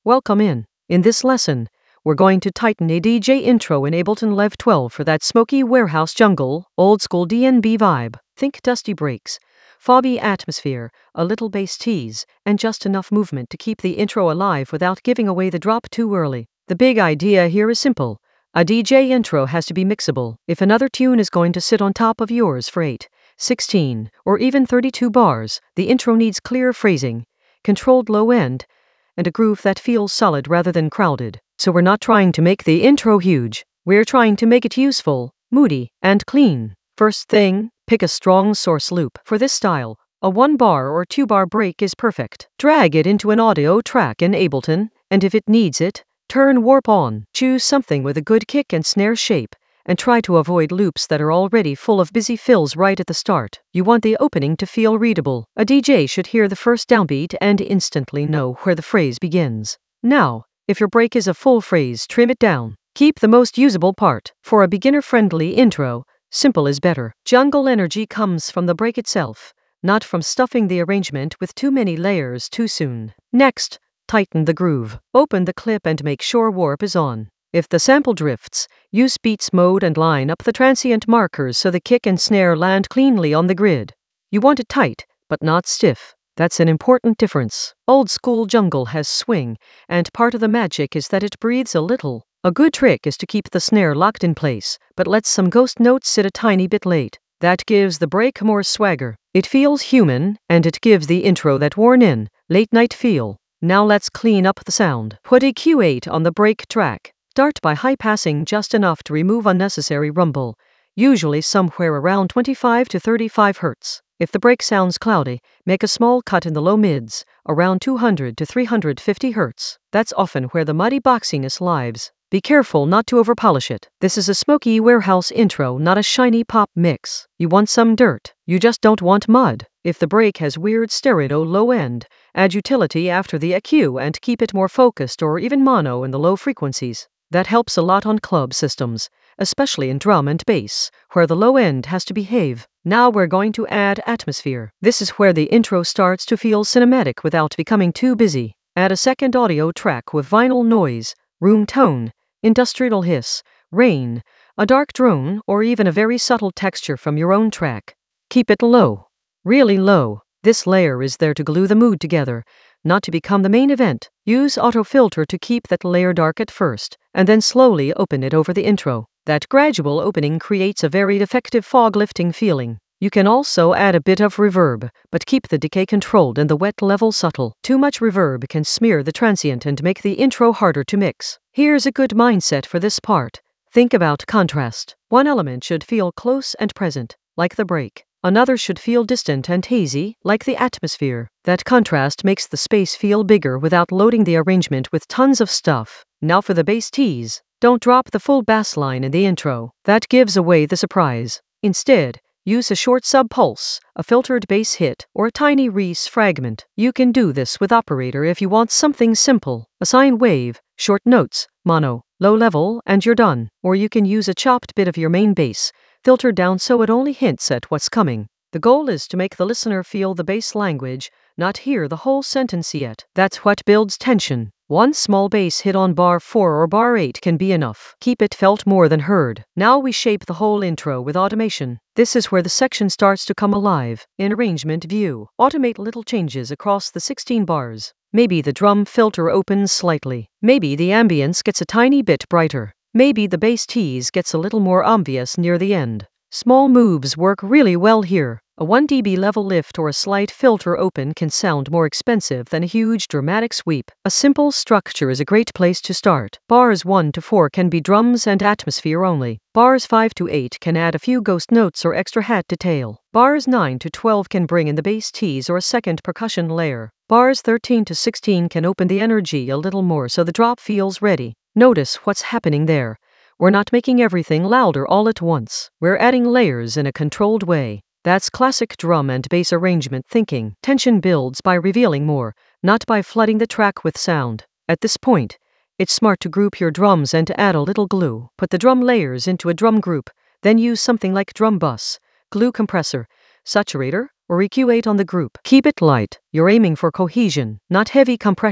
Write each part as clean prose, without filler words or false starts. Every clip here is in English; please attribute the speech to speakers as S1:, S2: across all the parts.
S1: Welcome in. In this lesson, we're going to tighten a DJ intro in Ableton Live 12 for that smoky warehouse jungle, old school DnB vibe. Think dusty breaks, foggy atmosphere, a little bass tease, and just enough movement to keep the intro alive without giving away the drop too early. The big idea here is simple. A DJ intro has to be mixable. If another tune is going to sit on top of yours for 8, 16, or even 32 bars, the intro needs clear phrasing, controlled low end, and a groove that feels solid rather than crowded. So we're not trying to make the intro huge. We're trying to make it useful, moody, and clean. First thing, pick a strong source loop. For this style, a 1-bar or 2-bar break is perfect. Drag it into an audio track in Ableton, and if it needs it, turn warp on. Choose something with a good kick and snare shape, and try to avoid loops that are already full of busy fills right at the start. You want the opening to feel readable. A DJ should hear the first downbeat and instantly know where the phrase begins. Now, if your break is a full phrase, trim it down. Keep the most usable part. For a beginner-friendly intro, simple is better. Jungle energy comes from the break itself, not from stuffing the arrangement with too many layers too soon. Next, tighten the groove. Open the clip and make sure warp is on. If the sample drifts, use beats mode and line up the transient markers so the kick and snare land cleanly on the grid. You want it tight, but not stiff. That's an important difference. Old school jungle has swing, and part of the magic is that it breathes a little. A good trick is to keep the snare locked in place, but let some ghost notes sit a tiny bit late. That gives the break more swagger. It feels human, and it gives the intro that worn-in, late-night feel. Now let's clean up the sound. Put a Q8 on the break track. Start by high-passing just enough to remove unnecessary rumble, usually somewhere around 25 to 35 Hz. If the break sounds cloudy, make a small cut in the low mids, around 200 to 350 Hz. That's often where the muddy boxiness lives. Be careful not to overpolish it. This is a smoky warehouse intro, not a shiny pop mix. You want some dirt. You just don't want mud. If the break has weird stereo low end, add utility after the EQ and keep it more focused or even mono in the low frequencies. That helps a lot on club systems, especially in drum and bass, where the low end has to behave. Now we're going to add atmosphere. This is where the intro starts to feel cinematic without becoming too busy. Add a second audio track with vinyl noise, room tone, industrial hiss, rain, a dark drone, or even a very subtle texture from your own track. Keep it low, really low. This layer is there to glue the mood together, not to become the main event. Use auto filter to keep that layer dark at first, and then slowly open it over the intro. That gradual opening creates a very effective fog lifting feeling. You can also add a bit of reverb, but keep the decay controlled and the wet level subtle. Too much reverb can smear the transient and make the intro harder to mix. Here's a good mindset for this part. Think about contrast. One element should feel close and present, like the break. Another should feel distant and hazy, like the atmosphere. That contrast makes the space feel bigger without loading the arrangement with tons of stuff. Now for the bass tease. Don't drop the full bass line in the intro. That gives away the surprise. Instead, use a short sub-pulse, a filtered bass hit, or a tiny Reese fragment. You can do this with Operator if you want something simple. A sine wave, short notes, mono, low level, and you're done. Or you can use a chopped bit of your main bass, filtered down so it only hints at what's coming. The goal is to make the listener feel the bass language, not hear the whole sentence yet. That's what builds tension. One small bass hit on bar 4 or bar 8 can be enough. Keep it felt more than heard. Now we shape the whole intro with automation. This is where the section starts to come alive. In arrangement view, automate little changes across the 16 bars. Maybe the drum filter opens slightly. Maybe the ambience gets a tiny bit brighter. Maybe the bass tease gets a little more obvious near the end. Small moves work really well here. A 1 dB level lift or a slight filter open can sound more expensive than a huge dramatic sweep. A simple structure is a great place to start. Bars 1 to 4 can be drums and atmosphere only. Bars 5 to 8 can add a few ghost notes or extra hat detail. Bars 9 to 12 can bring in the bass tease or a second percussion layer. Bars 13 to 16 can open the energy a little more so the drop feels ready. Notice what's happening there. We're not making everything louder all at once. We're adding layers in a controlled way. That's classic drum and bass arrangement thinking. Tension builds by revealing more, not by flooding the track with sound. At this point, it's smart to group your drums and to add a little glue. Put the drum layers into a drum group, then use something like drum bus, glue compressor, saturator, or EQ8 on the group. Keep it light. You're aiming for cohesion, not heavy compression.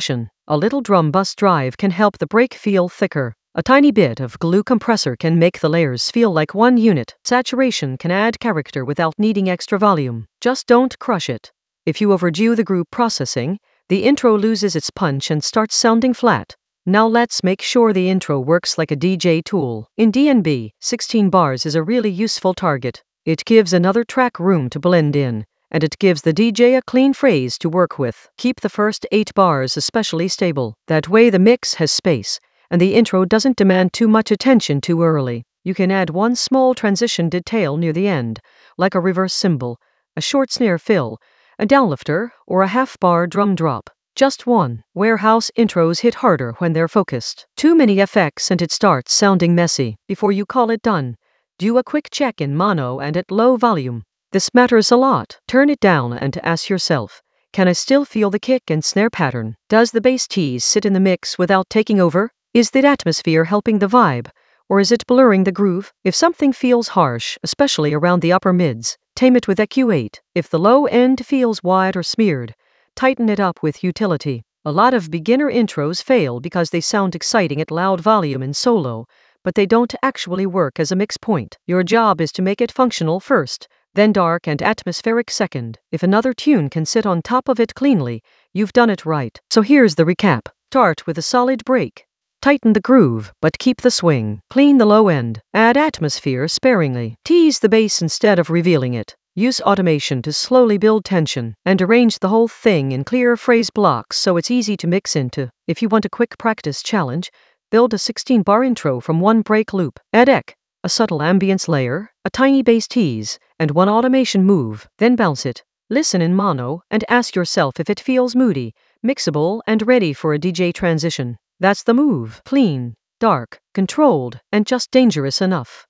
S1: A little drum bus drive can help the break feel thicker. A tiny bit of glue compressor can make the layers feel like one unit. Saturation can add character without needing extra volume. Just don't crush it. If you overdo the group processing, the intro loses its punch and starts sounding flat. Now let's make sure the intro works like a DJ tool. In DnB, 16 bars is a really useful target. It gives another track room to blend in, and it gives the DJ a clean phrase to work with. Keep the first 8 bars especially stable. That way the mix has space, and the intro doesn't demand too much attention too early. You can add one small transition detail near the end, like a reverse cymbal, a short snare fill, a downlifter, or a half-bar drum drop. Just one. Warehouse intros hit harder when they're focused. Too many effects and it starts sounding messy. Before you call it done, do a quick check in mono and at low volume. This matters a lot. Turn it down and ask yourself, can I still feel the kick and snare pattern? Does the bass tease sit in the mix without taking over? Is the atmosphere helping the vibe, or is it blurring the groove? If something feels harsh, especially around the upper mids, tame it with EQ8. If the low end feels wide or smeared, tighten it up with utility. A lot of beginner intros fail because they sound exciting at loud volume and solo, but they don't actually work as a mix point. Your job is to make it functional first, then dark and atmospheric second. If another tune can sit on top of it cleanly, you've done it right. So here's the recap. Start with a solid break. Tighten the groove, but keep the swing. Clean the low end. Add atmosphere sparingly. Tease the bass instead of revealing it. Use automation to slowly build tension, and arrange the whole thing in clear phrase blocks so it's easy to mix into. If you want a quick practice challenge, build a 16-bar intro from one break loop. Add EQ, a subtle ambience layer, a tiny bass tease, and one automation move. Then bounce it. Listen in mono, and ask yourself if it feels moody, mixable, and ready for a DJ transition. That's the move. Clean, dark, controlled, and just dangerous enough.